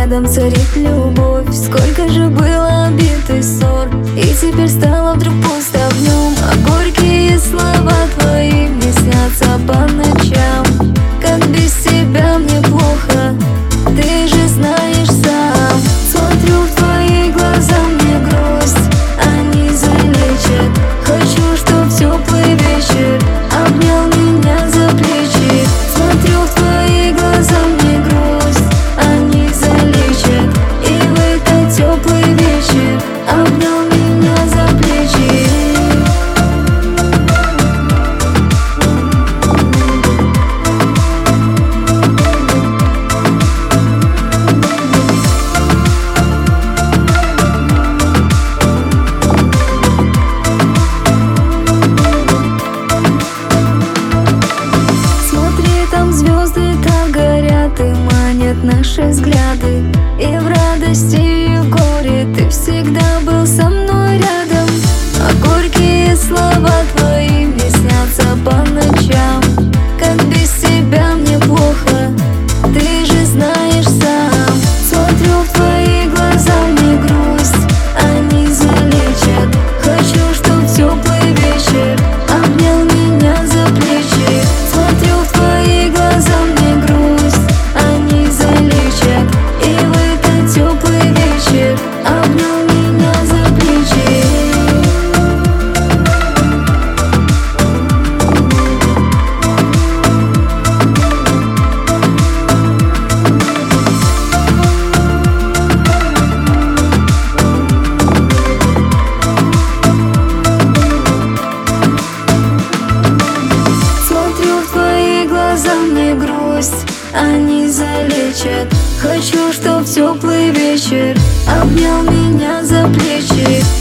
рядом царит любовь. Сколько же было обид и ссор, и теперь стало вдруг пусто в нем. А горькие слова твои мне снятся по ночам. Как без тебя мне плохо, ты же знаешь сам. Смотрю в твои глаза, мне грусть, они залечат. Хочу, чтоб в теплый вечер обнял меня за плечи. Смотрю в твои глаза, мне грусть, они залечат. И в этот теплый вечер обнял меня за плечи. Звезды так горят и манят наши взгляды. И в радости, и в горе ты всегда был со мной рядом. А горькие слова твои мне снятся по ночам. Как без тебя мне плохо, ты же знаешь сам. Смотрю в твои глаза, мне грусть, они залечат. Хочу, чтоб в теплый вечер обнял меня за плечи. Смотрю в твои глаза, мне грусть, они залечат. И в этот теплый вечер обнял меня за плечи. Смотрю в твои глаза, мне грусть, они залечат. Хочу, чтоб в теплый вечер обнял меня за плечи.